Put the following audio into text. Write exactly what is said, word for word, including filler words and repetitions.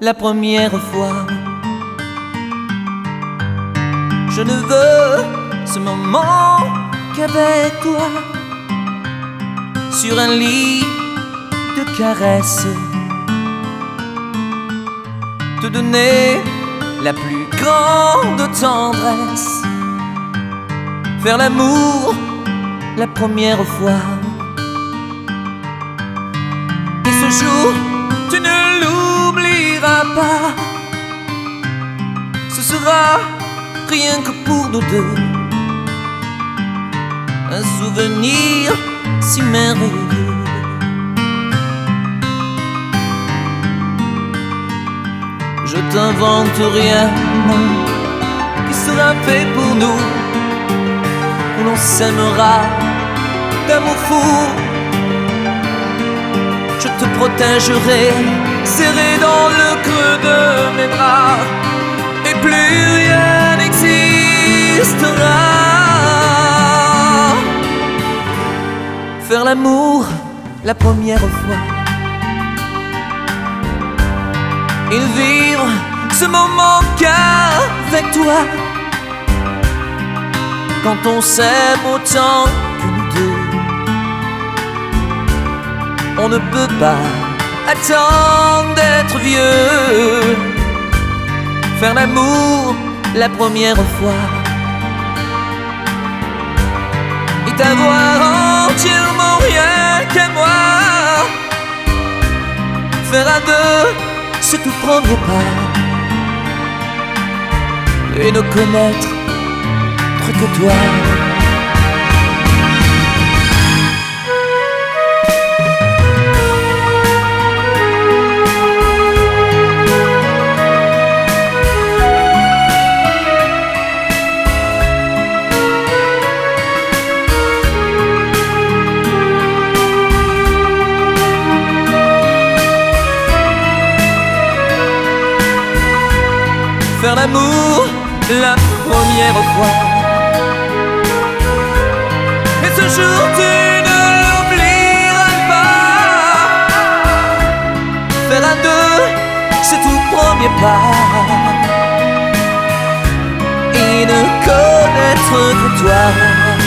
la première fois. Je ne veux ce moment qu'avec toi, sur un lit de caresses, te donner la plus grande tendresse, faire l'amour la première fois. Et ce jour, tu ne l'oublieras pas. Ce sera rien que pour nous deux, un souvenir si merveilleux. Je t'invente rien qui sera fait pour nous, où l'on s'aimera d'amour fou. Je te protégerai, serré dans le creux de mes bras, et plus rien n'existera. Faire l'amour la première fois, et vivre ce moment qu'avec toi. Quand on s'aime autant que nous deux, on ne peut pas attendre d'être vieux. Faire l'amour la première fois, et t'avoir entièrement rien qu'à moi. Faire à deux ce tout premier pas, et ne connaître que toi. Faire l'amour la première fois, et ce jour tu ne l'oublieras pas. Faire à deux ce tout premier pas, et ne connaître que toi.